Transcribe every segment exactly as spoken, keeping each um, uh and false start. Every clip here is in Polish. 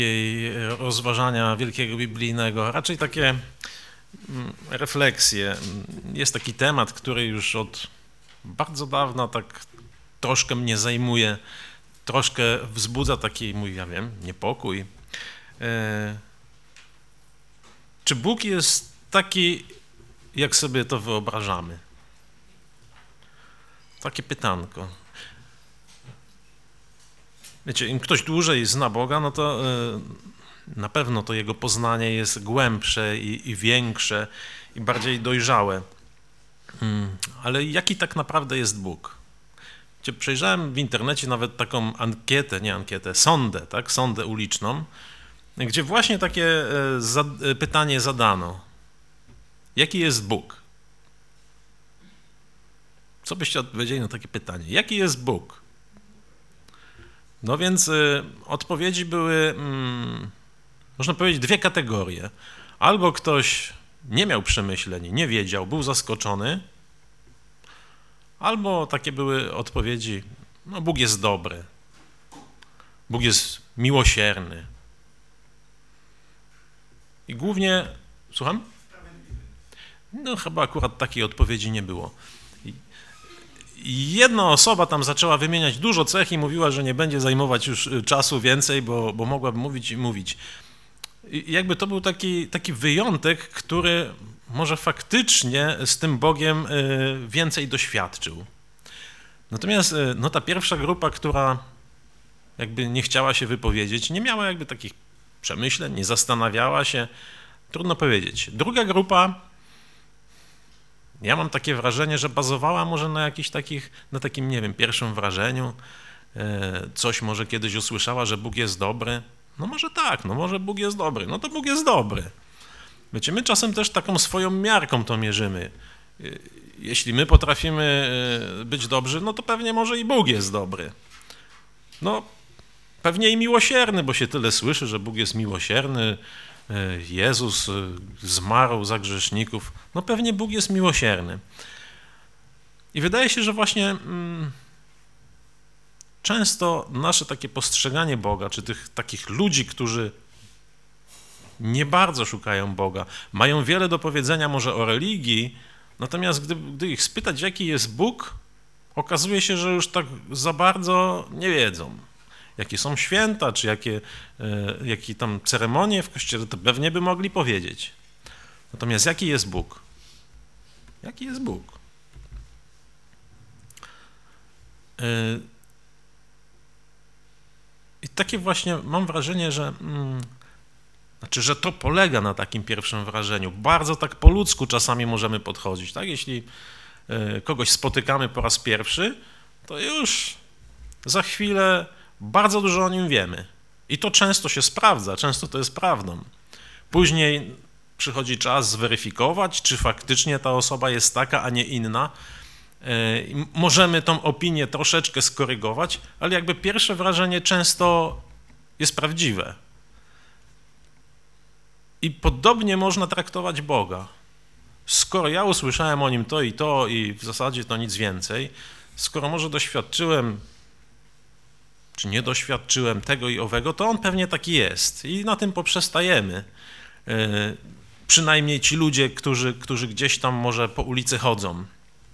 jej rozważania wielkiego biblijnego, raczej takie refleksje. Jest taki temat, który już od bardzo dawna tak troszkę mnie zajmuje, troszkę wzbudza taki mój, ja wiem, niepokój. Czy Bóg jest taki, jak sobie to wyobrażamy? Takie pytanko. Wiecie, im ktoś dłużej zna Boga, no to na pewno to jego poznanie jest głębsze i, i większe i bardziej dojrzałe. Ale jaki tak naprawdę jest Bóg? Wiecie, przejrzałem w internecie nawet taką ankietę, nie ankietę, sondę, tak, sondę uliczną, gdzie właśnie takie za, pytanie zadano. Jaki jest Bóg? Co byście odpowiedzieli na takie pytanie? Jaki jest Bóg? No więc y, odpowiedzi były, mm, można powiedzieć, dwie kategorie. Albo ktoś nie miał przemyśleń, nie wiedział, był zaskoczony, albo takie były odpowiedzi, no Bóg jest dobry, Bóg jest miłosierny. I głównie, słucham? No chyba akurat takiej odpowiedzi nie było. Jedna osoba tam zaczęła wymieniać dużo cech i mówiła, że nie będzie zajmować już czasu więcej, bo, bo mogłaby mówić i mówić. I jakby to był taki, taki wyjątek, który może faktycznie z tym Bogiem więcej doświadczył. Natomiast no, ta pierwsza grupa, która jakby nie chciała się wypowiedzieć, nie miała jakby takich przemyśleń, nie zastanawiała się, trudno powiedzieć. Druga grupa, ja mam takie wrażenie, że bazowała może na jakichś takich, na takim, nie wiem, pierwszym wrażeniu, coś może kiedyś usłyszała, że Bóg jest dobry. No może tak, no może Bóg jest dobry, no to Bóg jest dobry. Wiecie, my czasem też taką swoją miarką to mierzymy. Jeśli my potrafimy być dobrzy, no to pewnie może i Bóg jest dobry. No pewnie i miłosierny, bo się tyle słyszy, że Bóg jest miłosierny, Jezus zmarł za grzeszników, no pewnie Bóg jest miłosierny. I wydaje się, że właśnie mm, często nasze takie postrzeganie Boga, czy tych takich ludzi, którzy nie bardzo szukają Boga, mają wiele do powiedzenia może o religii, natomiast gdy, gdy ich spytać, jaki jest Bóg, okazuje się, że już tak za bardzo nie wiedzą. Jakie są święta, czy jakie, e, jakie tam ceremonie w kościele, to pewnie by mogli powiedzieć. Natomiast jaki jest Bóg? Jaki jest Bóg? E, I takie właśnie mam wrażenie, że, mm, znaczy, że to polega na takim pierwszym wrażeniu. Bardzo tak po ludzku czasami możemy podchodzić. Tak? Jeśli e, kogoś spotykamy po raz pierwszy, to już za chwilę bardzo dużo o nim wiemy. I to często się sprawdza, często to jest prawdą. Później przychodzi czas zweryfikować, czy faktycznie ta osoba jest taka, a nie inna. I możemy tą opinię troszeczkę skorygować, ale jakby pierwsze wrażenie często jest prawdziwe. I podobnie można traktować Boga. Skoro ja usłyszałem o Nim to i to i w zasadzie to nic więcej, skoro może doświadczyłem czy nie doświadczyłem tego i owego, to on pewnie taki jest i na tym poprzestajemy. Yy, przynajmniej ci ludzie, którzy, którzy gdzieś tam może po ulicy chodzą.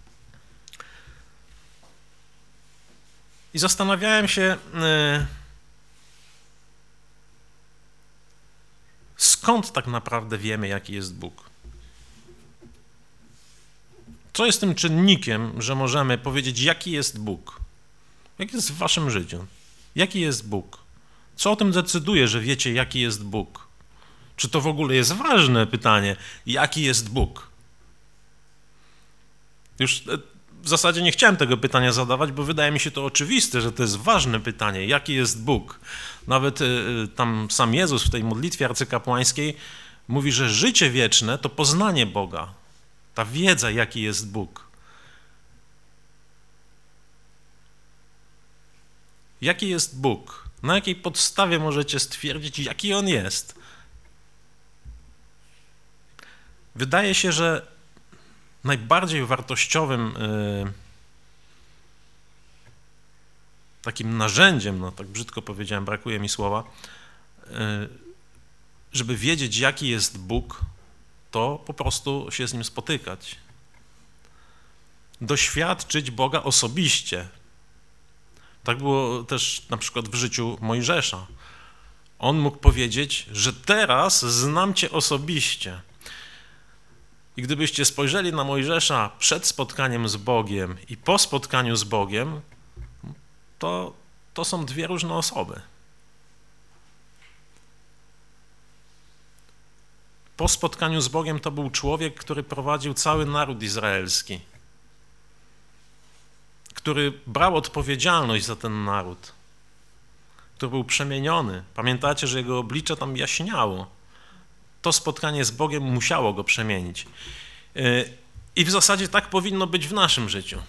I zastanawiałem się, yy, skąd tak naprawdę wiemy, jaki jest Bóg. Co jest tym czynnikiem, że możemy powiedzieć, jaki jest Bóg? Jak jest w waszym życiu? Jaki jest Bóg? Co o tym decyduje, że wiecie, jaki jest Bóg? Czy to w ogóle jest ważne pytanie, jaki jest Bóg? Już w zasadzie nie chciałem tego pytania zadawać, bo wydaje mi się to oczywiste, że to jest ważne pytanie, jaki jest Bóg. Nawet tam sam Jezus w tej modlitwie arcykapłańskiej mówi, że życie wieczne to poznanie Boga, ta wiedza, jaki jest Bóg. Jaki jest Bóg? Na jakiej podstawie możecie stwierdzić, jaki On jest? Wydaje się, że najbardziej wartościowym yy, takim narzędziem, no tak brzydko powiedziałem, brakuje mi słowa, żeby wiedzieć, jaki jest Bóg, to po prostu się z Nim spotykać. Doświadczyć Boga osobiście. Tak było też na przykład w życiu Mojżesza. On mógł powiedzieć, że teraz znam Cię osobiście. I gdybyście spojrzeli na Mojżesza przed spotkaniem z Bogiem i po spotkaniu z Bogiem, to, to są dwie różne osoby. Po spotkaniu z Bogiem to był człowiek, który prowadził cały naród izraelski, który brał odpowiedzialność za ten naród, który był przemieniony. Pamiętacie, że jego oblicze tam jaśniało. To spotkanie z Bogiem musiało go przemienić. I w zasadzie tak powinno być w naszym życiu.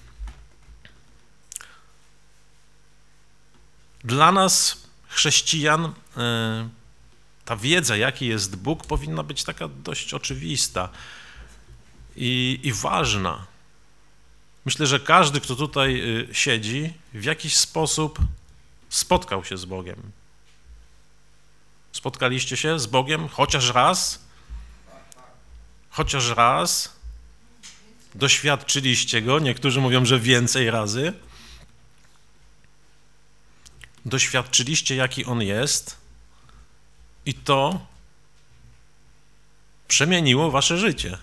Dla nas, chrześcijan, ta wiedza, jaki jest Bóg, powinna być taka dość oczywista i, i ważna. Myślę, że każdy, kto tutaj siedzi, w jakiś sposób spotkał się z Bogiem. Spotkaliście się z Bogiem chociaż raz? Chociaż raz? Doświadczyliście Go? Niektórzy mówią, że więcej razy. Doświadczyliście, jaki On jest i to przemieniło wasze życie.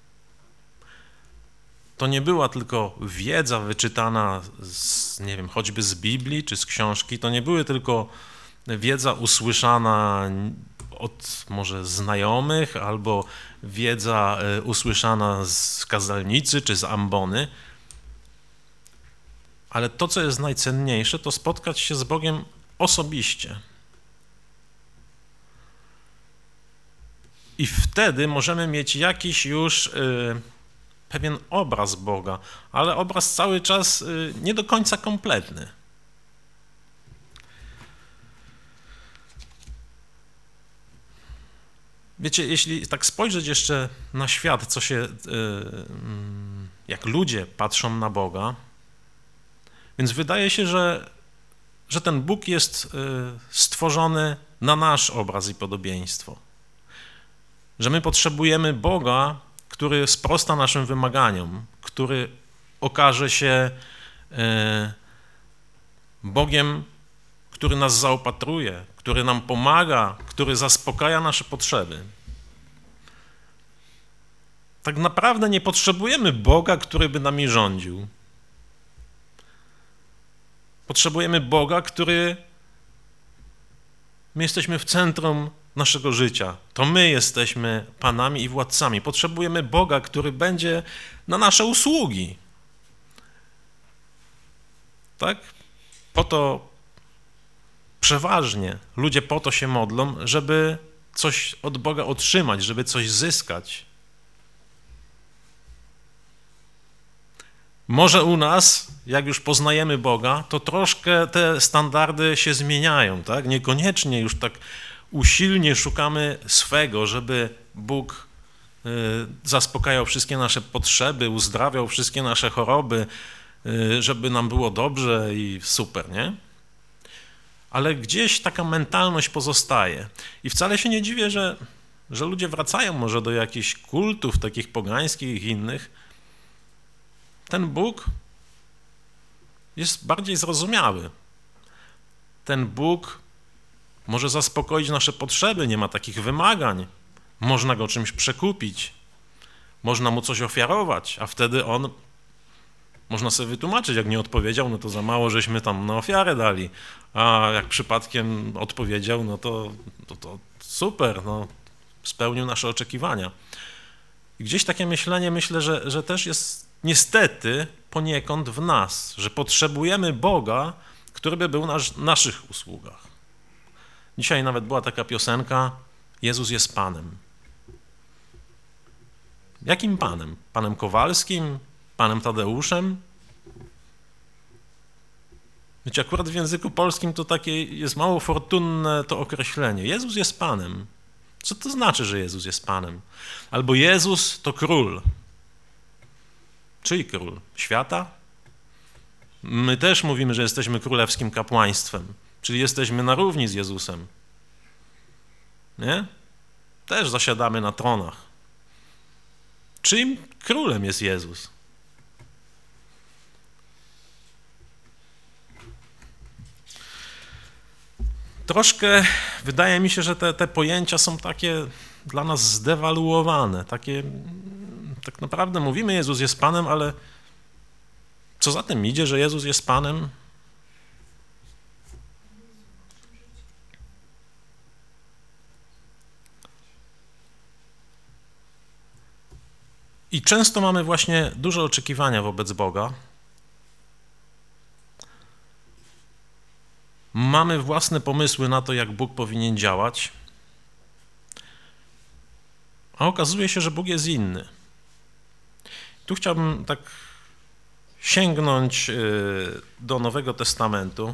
To nie była tylko wiedza wyczytana z, nie wiem, choćby z Biblii czy z książki, to nie były tylko wiedza usłyszana od może znajomych albo wiedza usłyszana z kazalnicy czy z ambony, ale to, co jest najcenniejsze, to spotkać się z Bogiem osobiście. I wtedy możemy mieć jakiś już y, pewien obraz Boga, ale obraz cały czas y, nie do końca kompletny. Wiecie, jeśli tak spojrzeć jeszcze na świat, co się, y, y, jak ludzie patrzą na Boga, więc wydaje się, że, że ten Bóg jest y, stworzony na nasz obraz i podobieństwo. Że my potrzebujemy Boga, który sprosta naszym wymaganiom, który okaże się e, Bogiem, który nas zaopatruje, który nam pomaga, który zaspokaja nasze potrzeby. Tak naprawdę nie potrzebujemy Boga, który by nami rządził. Potrzebujemy Boga, który... My jesteśmy w centrum naszego życia. To my jesteśmy panami i władcami. Potrzebujemy Boga, który będzie na nasze usługi. Tak? Po to przeważnie ludzie po to się modlą, żeby coś od Boga otrzymać, żeby coś zyskać. Może u nas, jak już poznajemy Boga, to troszkę te standardy się zmieniają, tak? Niekoniecznie już tak usilnie szukamy swego, żeby Bóg y, zaspokajał wszystkie nasze potrzeby, uzdrawiał wszystkie nasze choroby, y, żeby nam było dobrze i super, nie? Ale gdzieś taka mentalność pozostaje. I wcale się nie dziwię, że, że ludzie wracają może do jakichś kultów takich pogańskich i innych. Ten Bóg jest bardziej zrozumiały. Ten Bóg może zaspokoić nasze potrzeby, nie ma takich wymagań. Można go czymś przekupić, można mu coś ofiarować, a wtedy on, można sobie wytłumaczyć, jak nie odpowiedział, no to za mało żeśmy tam na ofiarę dali, a jak przypadkiem odpowiedział, no to, to, to super, no, spełnił nasze oczekiwania. I gdzieś takie myślenie, myślę, że, że też jest niestety poniekąd w nas, że potrzebujemy Boga, który by był na naszych usługach. Dzisiaj nawet była taka piosenka Jezus jest Panem. Jakim Panem? Panem Kowalskim? Panem Tadeuszem? Wiecie, akurat w języku polskim to takie jest mało fortunne to określenie. Jezus jest Panem. Co to znaczy, że Jezus jest Panem? Albo Jezus to król. Czyj król? Świata? My też mówimy, że jesteśmy królewskim kapłaństwem, czyli jesteśmy na równi z Jezusem. nie? Też zasiadamy na tronach. Czyim królem jest Jezus? Troszkę wydaje mi się, że te, te pojęcia są takie dla nas zdewaluowane. Takie, tak naprawdę mówimy, Jezus jest Panem, ale co za tym idzie, że Jezus jest Panem? I często mamy właśnie duże oczekiwania wobec Boga. Mamy własne pomysły na to, jak Bóg powinien działać, a okazuje się, że Bóg jest inny. Tu chciałbym tak sięgnąć do Nowego Testamentu,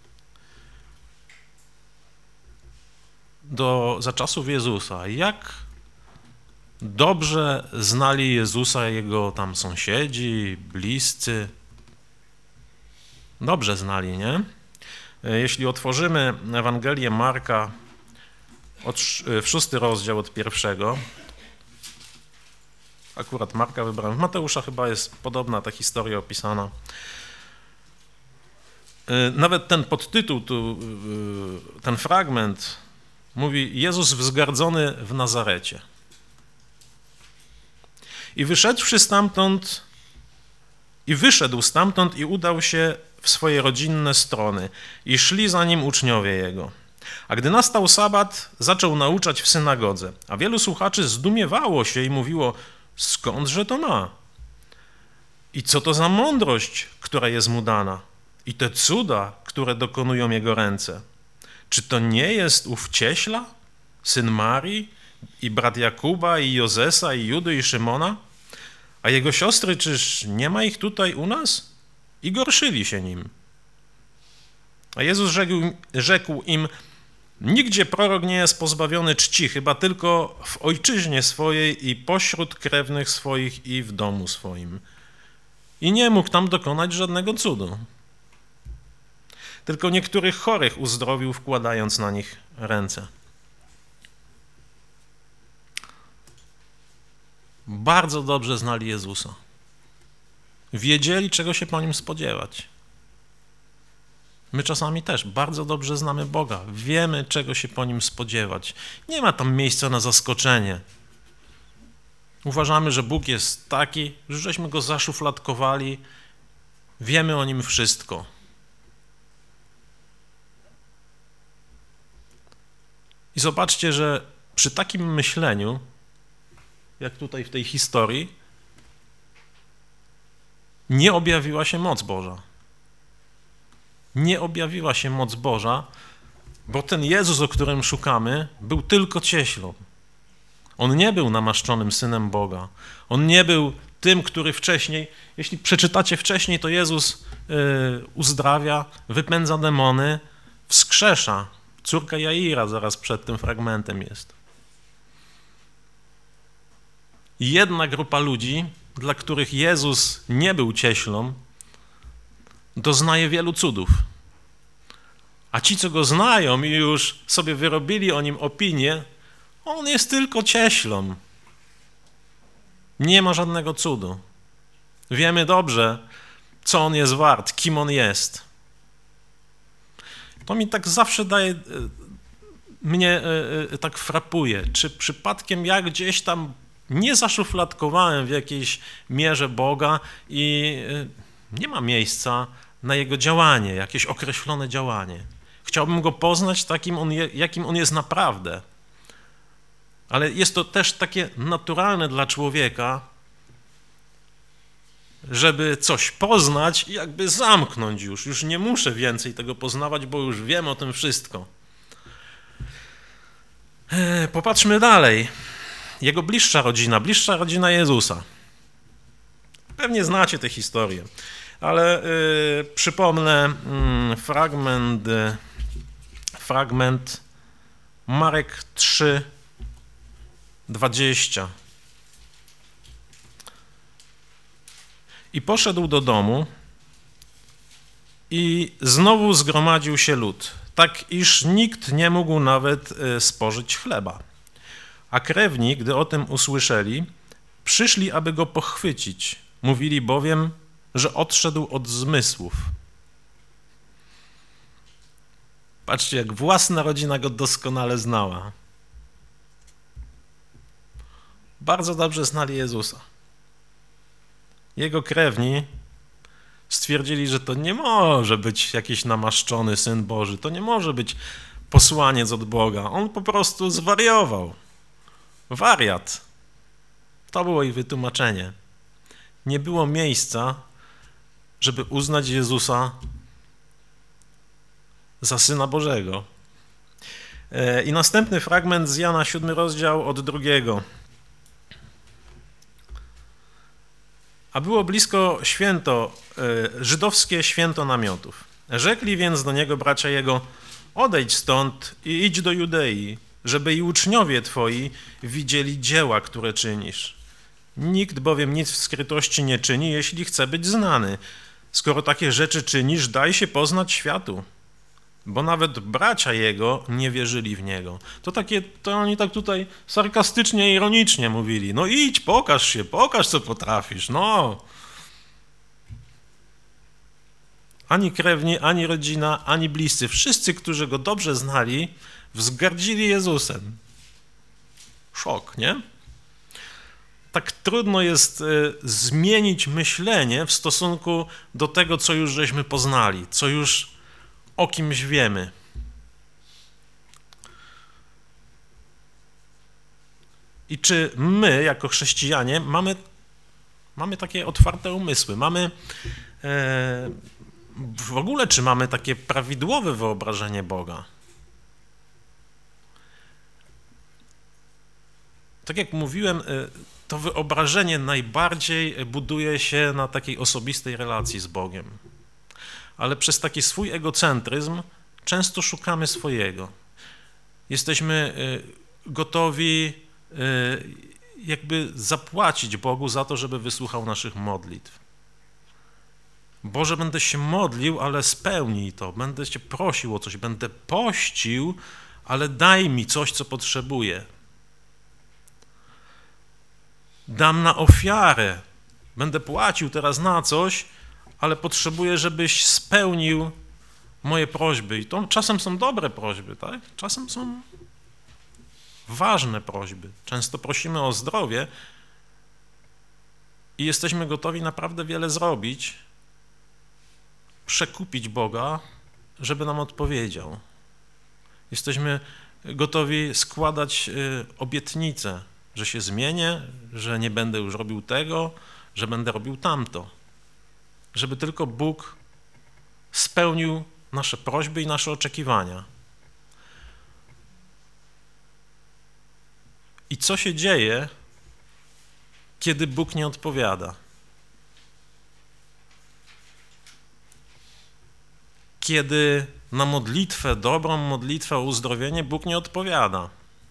do, za czasów Jezusa. Jak dobrze znali Jezusa Jego tam sąsiedzi, bliscy. Dobrze znali, nie? Jeśli otworzymy Ewangelię Marka, od, w szósty rozdział od pierwszego, akurat Marka wybrałem, w Mateusza chyba jest podobna ta historia opisana. Nawet ten podtytuł, tu, ten fragment mówi Jezus wzgardzony w Nazarecie. I wyszedłszy stamtąd, i wyszedł stamtąd i udał się w swoje rodzinne strony i szli za nim uczniowie jego. A gdy nastał sabat, zaczął nauczać w synagodze, a wielu słuchaczy zdumiewało się i mówiło, skądże to ma? I co to za mądrość, która jest mu dana? I te cuda, które dokonują jego ręce? Czy to nie jest ów cieśla, syn Marii, i brat Jakuba, i Jozesa, i Judy, i Szymona? A jego siostry, czyż nie ma ich tutaj u nas? I gorszyli się nim. A Jezus rzekł, rzekł im, nigdzie prorok nie jest pozbawiony czci, chyba tylko w ojczyźnie swojej i pośród krewnych swoich i w domu swoim. I nie mógł tam dokonać żadnego cudu. Tylko niektórych chorych uzdrowił, wkładając na nich ręce. Bardzo dobrze znali Jezusa. Wiedzieli, czego się po Nim spodziewać. My czasami też bardzo dobrze znamy Boga. Wiemy, czego się po Nim spodziewać. Nie ma tam miejsca na zaskoczenie. Uważamy, że Bóg jest taki, że żeśmy Go zaszufladkowali. Wiemy o Nim wszystko. I zobaczcie, że przy takim myśleniu, jak tutaj w tej historii, nie objawiła się moc Boża. Nie objawiła się moc Boża, bo ten Jezus, o którym szukamy, był tylko cieślą. On nie był namaszczonym Synem Boga. On nie był tym, który wcześniej, jeśli przeczytacie wcześniej, to Jezus yy, uzdrawia, wypędza demony, wskrzesza. Córka Jaira zaraz przed tym fragmentem jest. Jedna grupa ludzi, dla których Jezus nie był cieślą, doznaje wielu cudów. A ci, co Go znają i już sobie wyrobili o Nim opinię, On jest tylko cieślą. Nie ma żadnego cudu. Wiemy dobrze, co On jest wart, kim On jest. To mi tak zawsze daje, mnie tak frapuje, czy przypadkiem ja gdzieś tam nie zaszufladkowałem w jakiejś mierze Boga i nie ma miejsca na Jego działanie, jakieś określone działanie. Chciałbym Go poznać takim, on je, jakim On jest naprawdę. Ale jest to też takie naturalne dla człowieka, żeby coś poznać i jakby zamknąć już. Już nie muszę więcej tego poznawać, bo już wiem o tym wszystko. Popatrzmy dalej. Jego bliższa rodzina, bliższa rodzina Jezusa. Pewnie znacie tę historię, ale y, przypomnę y, fragment, y, fragment Marek trzy, dwadzieścia. I poszedł do domu i znowu zgromadził się lud. tak iż nikt nie mógł nawet spożyć chleba. A krewni, gdy o tym usłyszeli, przyszli, aby go pochwycić. Mówili bowiem, że odszedł od zmysłów. Patrzcie, jak własna rodzina go doskonale znała. Bardzo dobrze znali Jezusa. Jego krewni stwierdzili, że to nie może być jakiś namaszczony Syn Boży, to nie może być posłaniec od Boga. On po prostu zwariował. Wariat. To było ich wytłumaczenie. Nie było miejsca, żeby uznać Jezusa za Syna Bożego. I następny fragment z Jana, siódmy rozdział, od drugiego. A było blisko święto, żydowskie święto namiotów. Rzekli więc do niego bracia jego, odejdź stąd i idź do Judei, żeby i uczniowie twoi widzieli dzieła, które czynisz. Nikt bowiem nic w skrytości nie czyni, jeśli chce być znany. Skoro takie rzeczy czynisz, daj się poznać światu. Bo nawet bracia jego nie wierzyli w niego. To takie, to oni tak tutaj sarkastycznie, ironicznie mówili. No idź, pokaż się, pokaż co potrafisz, no. Ani krewni, ani rodzina, ani bliscy, wszyscy, którzy go dobrze znali, wzgardzili Jezusem. Szok, nie? Tak trudno jest y, zmienić myślenie w stosunku do tego, co już żeśmy poznali, co już o kimś wiemy. I czy my, jako chrześcijanie, mamy, mamy takie otwarte umysły, mamy e, w ogóle, czy mamy takie prawidłowe wyobrażenie Boga? Tak jak mówiłem, to wyobrażenie najbardziej buduje się na takiej osobistej relacji z Bogiem. Ale przez taki swój egocentryzm często szukamy swojego. Jesteśmy gotowi jakby zapłacić Bogu za to, żeby wysłuchał naszych modlitw. Boże, będę się modlił, ale spełnij to. Będę Cię prosił o coś. Będę pościł, ale daj mi coś, co potrzebuję. Dam na ofiarę. Będę płacił teraz na coś, ale potrzebuję, żebyś spełnił moje prośby. I to czasem są dobre prośby, tak? Czasem są ważne prośby. Często prosimy o zdrowie i jesteśmy gotowi naprawdę wiele zrobić, przekupić Boga, żeby nam odpowiedział. Jesteśmy gotowi składać obietnice, że się zmienię, że nie będę już robił tego, że będę robił tamto. Żeby tylko Bóg spełnił nasze prośby i nasze oczekiwania. I co się dzieje, kiedy Bóg nie odpowiada? Kiedy na modlitwę, dobrą modlitwę o uzdrowienie Bóg nie odpowiada.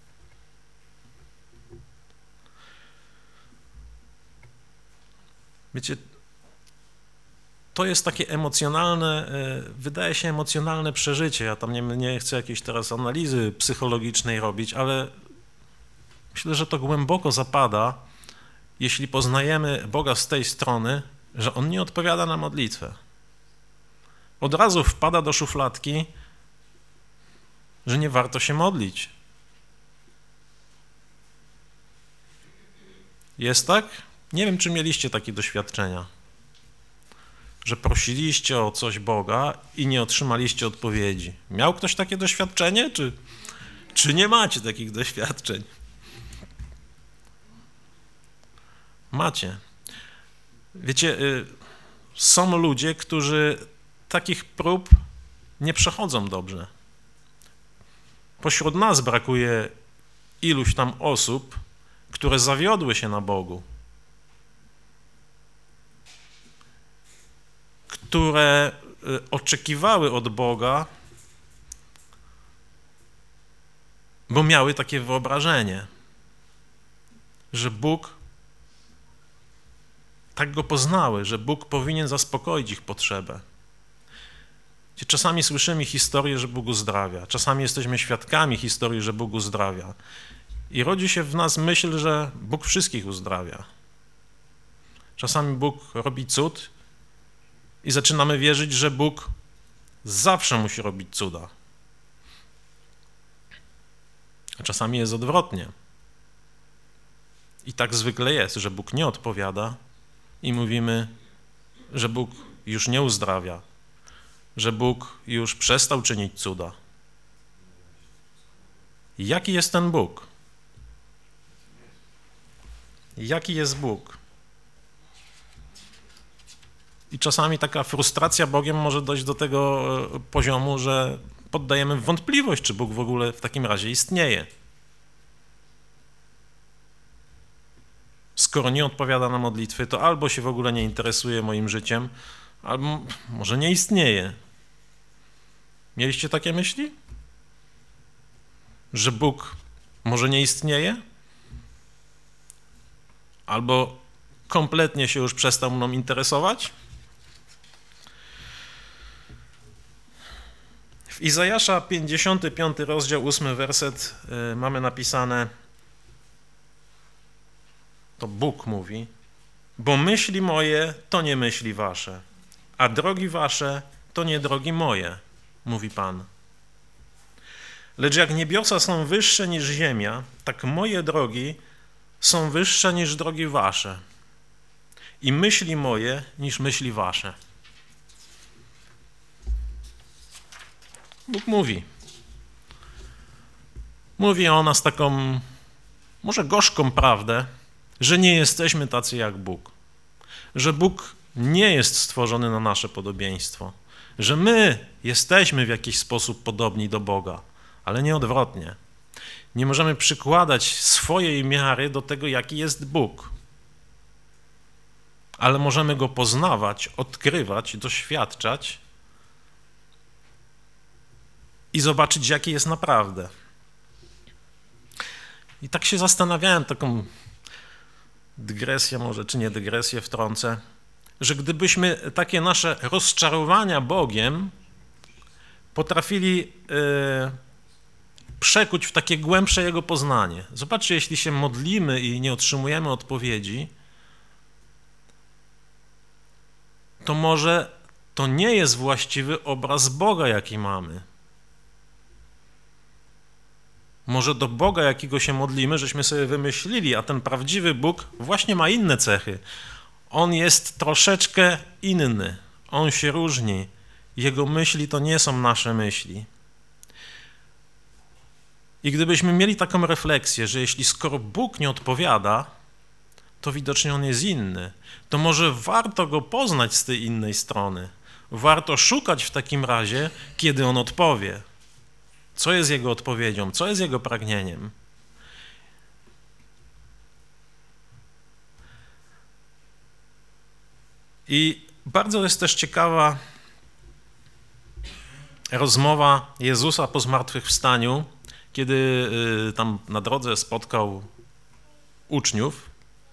Wiecie, to jest takie emocjonalne, wydaje się emocjonalne przeżycie. Ja tam nie, nie chcę jakiejś teraz analizy psychologicznej robić, ale myślę, że to głęboko zapada, jeśli poznajemy Boga z tej strony, że On nie odpowiada na modlitwę. Od razu wpada do szufladki, że nie warto się modlić. Jest tak? Nie wiem, czy mieliście takie doświadczenia, że prosiliście o coś Boga i nie otrzymaliście odpowiedzi. Miał ktoś takie doświadczenie, czy, czy nie macie takich doświadczeń? Macie. Wiecie, są ludzie, którzy takich prób nie przechodzą dobrze. Pośród nas brakuje iluś tam osób, które zawiodły się na Bogu, które oczekiwały od Boga, bo miały takie wyobrażenie, że Bóg, tak Go poznały, że Bóg powinien zaspokoić ich potrzebę. Czasami słyszymy historię, że Bóg uzdrawia. Czasami jesteśmy świadkami historii, że Bóg uzdrawia. I rodzi się w nas myśl, że Bóg wszystkich uzdrawia. Czasami Bóg robi cud i zaczynamy wierzyć, że Bóg zawsze musi robić cuda. A czasami jest odwrotnie. I tak zwykle jest, że Bóg nie odpowiada i mówimy, że Bóg już nie uzdrawia, że Bóg już przestał czynić cuda. Jaki jest ten Bóg? Jaki jest Bóg? I czasami taka frustracja Bogiem może dojść do tego poziomu, że poddajemy w wątpliwość, czy Bóg w ogóle w takim razie istnieje. Skoro nie odpowiada na modlitwy, to albo się w ogóle nie interesuje moim życiem, albo może nie istnieje. Mieliście takie myśli? Że Bóg może nie istnieje? Albo kompletnie się już przestał mną interesować? W Izajasza pięćdziesiąty piąty rozdział, ósmy werset yy, mamy napisane, to Bóg mówi, bo myśli moje to nie myśli wasze, a drogi wasze to nie drogi moje, mówi Pan. Lecz jak niebiosa są wyższe niż ziemia, tak moje drogi są wyższe niż drogi wasze i myśli moje niż myśli wasze. Bóg mówi. Mówi o nas taką, może gorzką prawdę, że nie jesteśmy tacy jak Bóg. Że Bóg nie jest stworzony na nasze podobieństwo. Że my jesteśmy w jakiś sposób podobni do Boga, ale nie odwrotnie. Nie możemy przykładać swojej miary do tego, jaki jest Bóg. Ale możemy Go poznawać, odkrywać, doświadczać i zobaczyć, jaki jest naprawdę. I tak się zastanawiałem, taką dygresję może, czy nie dygresję wtrącę, że gdybyśmy takie nasze rozczarowania Bogiem potrafili yy, przekuć w takie głębsze Jego poznanie. Zobaczcie, jeśli się modlimy i nie otrzymujemy odpowiedzi, to może to nie jest właściwy obraz Boga, jaki mamy. Może do Boga, jakiego się modlimy, żeśmy sobie wymyślili, a ten prawdziwy Bóg właśnie ma inne cechy. On jest troszeczkę inny. On się różni. Jego myśli to nie są nasze myśli. I gdybyśmy mieli taką refleksję, że jeśli skoro Bóg nie odpowiada, to widocznie On jest inny, to może warto Go poznać z tej innej strony. Warto szukać w takim razie, kiedy On odpowie. Co jest Jego odpowiedzią? Co jest Jego pragnieniem? I bardzo jest też ciekawa rozmowa Jezusa po zmartwychwstaniu, kiedy tam na drodze spotkał uczniów.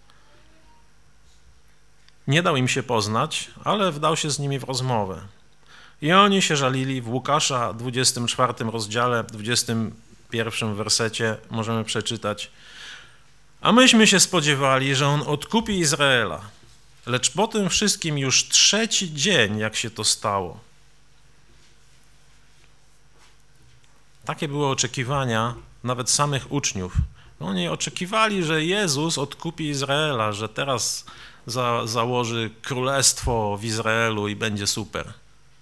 Nie dał im się poznać, ale wdał się z nimi w rozmowę. I oni się żalili. W Łukasza dwudziestym czwartym rozdziale, dwudziestym pierwszym wersecie możemy przeczytać: a myśmy się spodziewali, że On odkupi Izraela, lecz po tym wszystkim już trzeci dzień, jak się to stało. Takie były oczekiwania nawet samych uczniów. Oni oczekiwali, że Jezus odkupi Izraela, że teraz za, założy królestwo w Izraelu i będzie super.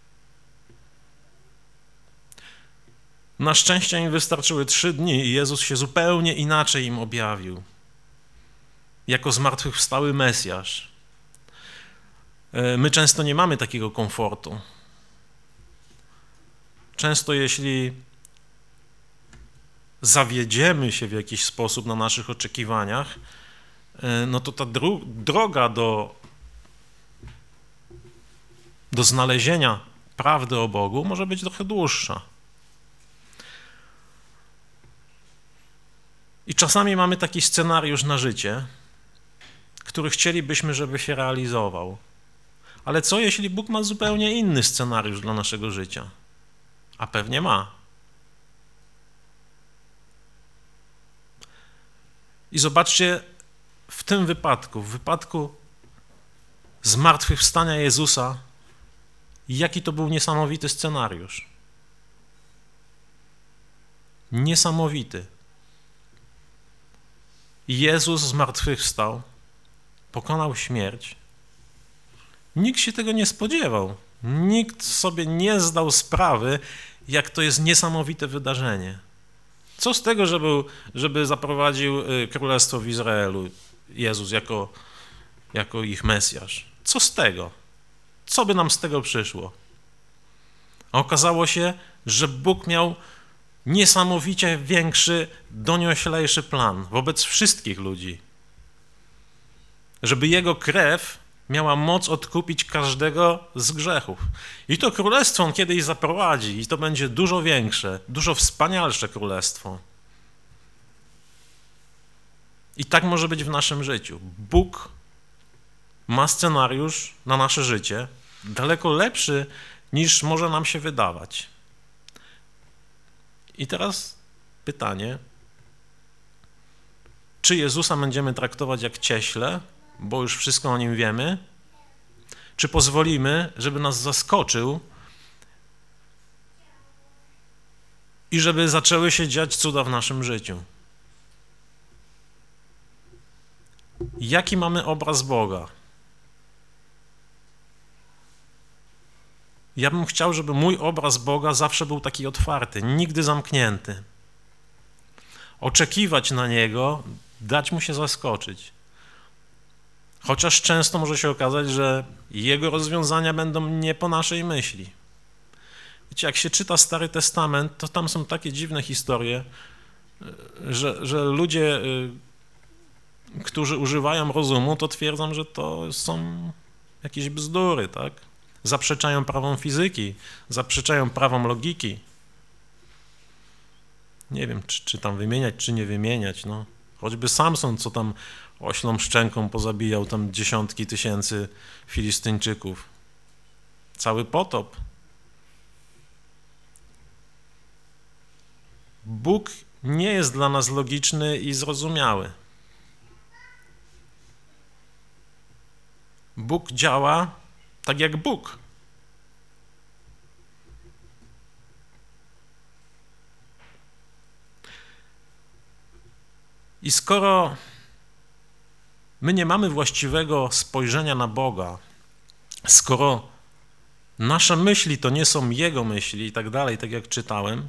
Na szczęście im wystarczyły trzy dni i Jezus się zupełnie inaczej im objawił. Jako zmartwychwstały Mesjasz. My często nie mamy takiego komfortu. Często jeśli zawiedziemy się w jakiś sposób na naszych oczekiwaniach, no to ta dro- droga do, do znalezienia prawdy o Bogu może być trochę dłuższa. I czasami mamy taki scenariusz na życie, który chcielibyśmy, żeby się realizował. Ale co jeśli Bóg ma zupełnie inny scenariusz dla naszego życia? A pewnie ma. I zobaczcie, w tym wypadku, w wypadku zmartwychwstania Jezusa, jaki to był niesamowity scenariusz. Niesamowity. Jezus zmartwychwstał, pokonał śmierć. Nikt się tego nie spodziewał. Nikt sobie nie zdał sprawy, jak to jest niesamowite wydarzenie. Co z tego, żeby, żeby zaprowadził królestwo w Izraelu Jezus jako, jako ich Mesjasz? Co z tego? Co by nam z tego przyszło? A okazało się, że Bóg miał niesamowicie większy, donioślejszy plan wobec wszystkich ludzi. Żeby Jego krew miała moc odkupić każdego z grzechów. I to królestwo On kiedyś zaprowadzi i to będzie dużo większe, dużo wspanialsze królestwo. I tak może być w naszym życiu. Bóg ma scenariusz na nasze życie daleko lepszy, niż może nam się wydawać. I teraz pytanie, czy Jezusa będziemy traktować jak cieśle, bo już wszystko o Nim wiemy, czy pozwolimy, żeby nas zaskoczył i żeby zaczęły się dziać cuda w naszym życiu? Jaki mamy obraz Boga? Ja bym chciał, żeby mój obraz Boga zawsze był taki otwarty, nigdy zamknięty. Oczekiwać na Niego, dać Mu się zaskoczyć. Chociaż często może się okazać, że Jego rozwiązania będą nie po naszej myśli. Wiecie, jak się czyta Stary Testament, to tam są takie dziwne historie, że, że ludzie, którzy używają rozumu, to twierdzą, że to są jakieś bzdury, tak? Zaprzeczają prawom fizyki, zaprzeczają prawom logiki. Nie wiem, czy, czy tam wymieniać, czy nie wymieniać. No. Choćby Samson, co tam oślą szczęką pozabijał tam dziesiątki tysięcy Filistyńczyków. Cały potop. Bóg nie jest dla nas logiczny i zrozumiały. Bóg działa tak jak Bóg. I skoro my nie mamy właściwego spojrzenia na Boga, skoro nasze myśli to nie są Jego myśli i tak dalej, tak jak czytałem,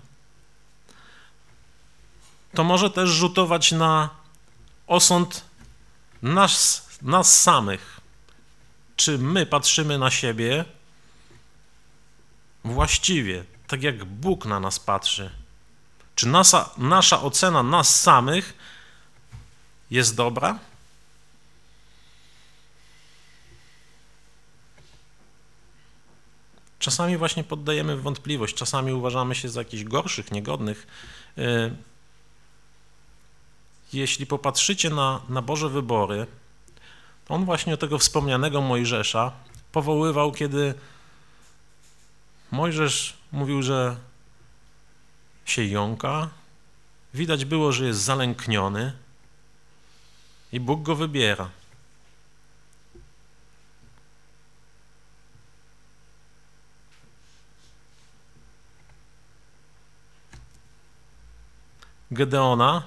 to może też rzutować na osąd nas, nas samych. Czy my patrzymy na siebie właściwie, tak jak Bóg na nas patrzy? Czy nasza, nasza ocena nas samych jest dobra? Czasami właśnie poddajemy w wątpliwość, czasami uważamy się za jakichś gorszych, niegodnych. Jeśli popatrzycie na, na Boże wybory, to On właśnie o tego wspomnianego Mojżesza powoływał, kiedy Mojżesz mówił, że się jąka, widać było, że jest zalękniony i Bóg go wybiera. Gedeona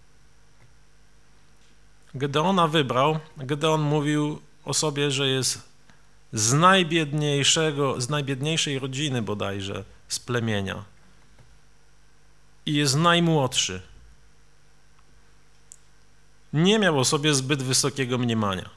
Gedeona wybrał. Gedeon mówił o sobie, że jest z najbiedniejszego, z najbiedniejszej rodziny bodajże, z plemienia. I jest najmłodszy. Nie miał o sobie zbyt wysokiego mniemania.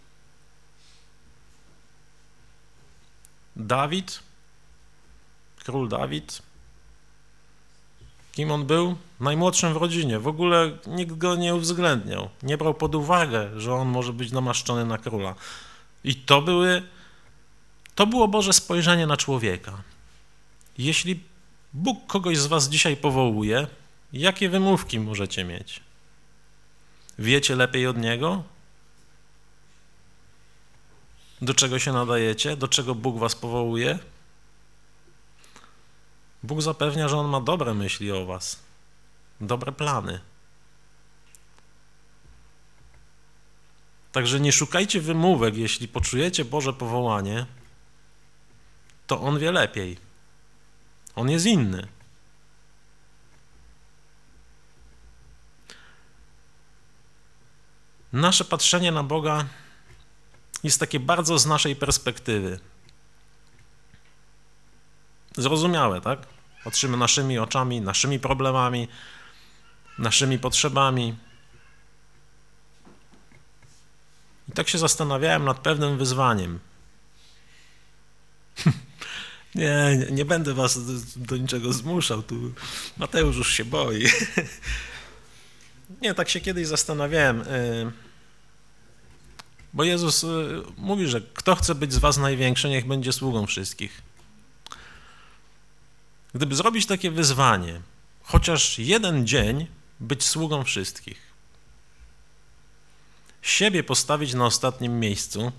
Dawid, król Dawid, kim on był? Najmłodszym w rodzinie. W ogóle nikt go nie uwzględniał. Nie brał pod uwagę, że on może być namaszczony na króla. I to były, to było Boże spojrzenie na człowieka. Jeśli Bóg kogoś z was dzisiaj powołuje, jakie wymówki możecie mieć? Wiecie lepiej od Niego? do czego się nadajecie, do czego Bóg was powołuje? Bóg zapewnia, że On ma dobre myśli o was, dobre plany. Także nie szukajcie wymówek, jeśli poczujecie Boże powołanie, to On wie lepiej. On jest inny. Nasze patrzenie na Boga jest takie bardzo z naszej perspektywy. Zrozumiałe, tak? Patrzymy naszymi oczami, naszymi problemami, naszymi potrzebami. I tak się zastanawiałem nad pewnym wyzwaniem. nie, nie, nie będę was do, do niczego zmuszał, tu Mateusz już się boi. nie, tak się kiedyś zastanawiałem, bo Jezus mówi, że kto chce być z was największy, niech będzie sługą wszystkich. Gdyby zrobić takie wyzwanie, chociaż jeden dzień być sługą wszystkich, siebie postawić na ostatnim miejscu,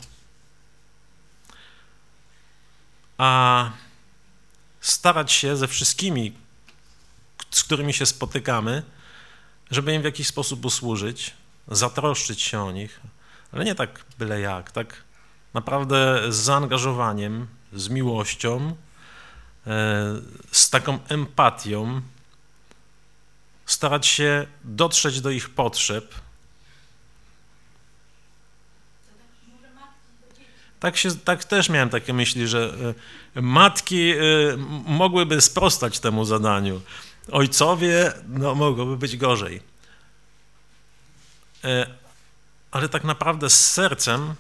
a starać się ze wszystkimi, z którymi się spotykamy, żeby im w jakiś sposób usłużyć, zatroszczyć się o nich, ale nie tak byle jak, tak naprawdę z zaangażowaniem, z miłością, z taką empatią, starać się dotrzeć do ich potrzeb. Tak, się, tak też miałem takie myśli, że matki mogłyby sprostać temu zadaniu. Ojcowie, no mogłoby być gorzej. Ale tak naprawdę z sercem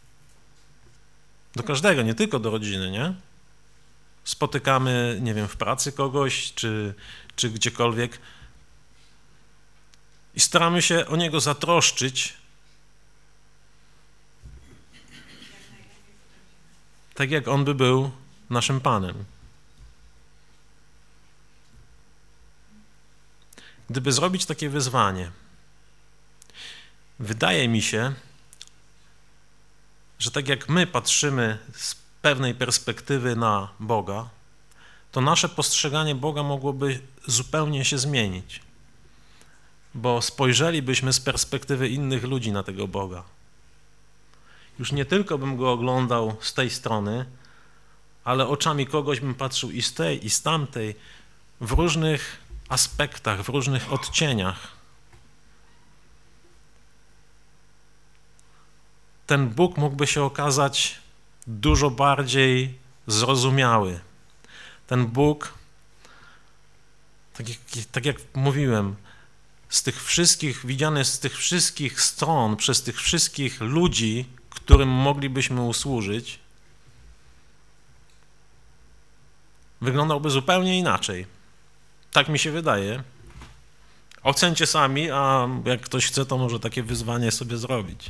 do każdego, nie tylko do rodziny, nie? Spotykamy, nie wiem, w pracy kogoś, czy, czy gdziekolwiek i staramy się o niego zatroszczyć, tak jak on by był naszym Panem. Gdyby zrobić takie wyzwanie, wydaje mi się, że tak jak my patrzymy z pewnej perspektywy na Boga, to nasze postrzeganie Boga mogłoby zupełnie się zmienić, bo spojrzelibyśmy z perspektywy innych ludzi na tego Boga. Już nie tylko bym Go oglądał z tej strony, ale oczami kogoś bym patrzył i z tej, i z tamtej, w różnych aspektach, w różnych odcieniach. Ten Bóg mógłby się okazać dużo bardziej zrozumiały. Ten Bóg, tak jak, tak jak mówiłem, z tych wszystkich, widziany z tych wszystkich stron, przez tych wszystkich ludzi, którym moglibyśmy usłużyć, wyglądałby zupełnie inaczej. Tak mi się wydaje. Ocencie sami, a jak ktoś chce, to może takie wyzwanie sobie zrobić.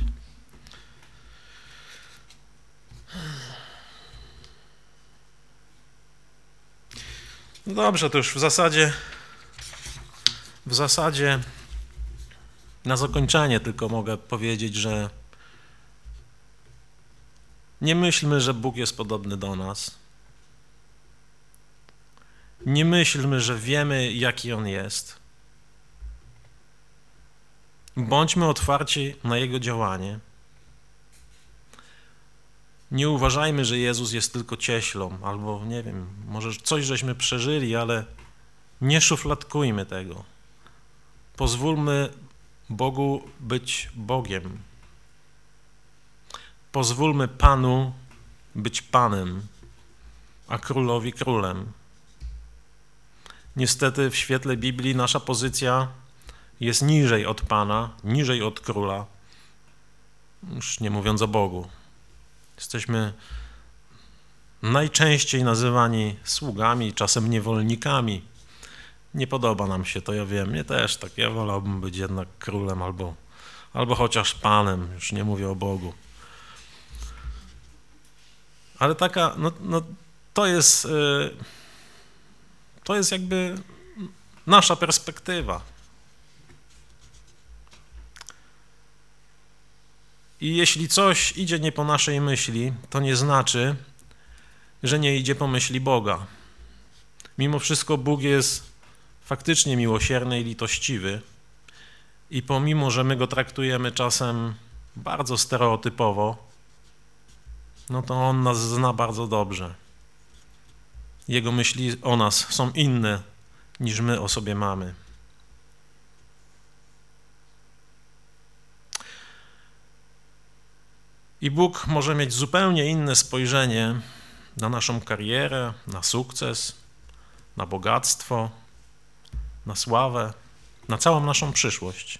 No dobrze, to już w zasadzie w zasadzie na zakończenie tylko mogę powiedzieć, że nie myślmy, że Bóg jest podobny do nas. Nie myślmy, że wiemy, jaki On jest. Bądźmy otwarci na Jego działanie. Nie uważajmy, że Jezus jest tylko cieślą, albo nie wiem, może coś żeśmy przeżyli, ale nie szufladkujmy tego. Pozwólmy Bogu być Bogiem. Pozwólmy Panu być Panem, a Królowi Królem. Niestety w świetle Biblii nasza pozycja jest niżej od Pana, niżej od Króla, już nie mówiąc o Bogu. Jesteśmy najczęściej nazywani sługami, czasem niewolnikami. Nie podoba nam się to, ja wiem, mnie też tak. Ja wolałbym być jednak królem albo, albo chociaż Panem, już nie mówię o Bogu. Ale taka, no, no to jest, yy, to jest jakby nasza perspektywa. I jeśli coś idzie nie po naszej myśli, to nie znaczy, że nie idzie po myśli Boga. Mimo wszystko Bóg jest faktycznie miłosierny i litościwy i pomimo, że my Go traktujemy czasem bardzo stereotypowo, no to On nas zna bardzo dobrze. Jego myśli o nas są inne, niż my o sobie mamy. I Bóg może mieć zupełnie inne spojrzenie na naszą karierę, na sukces, na bogactwo, na sławę, na całą naszą przyszłość.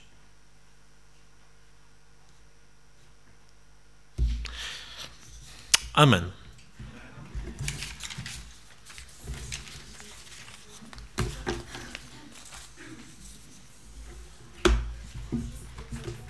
Amen.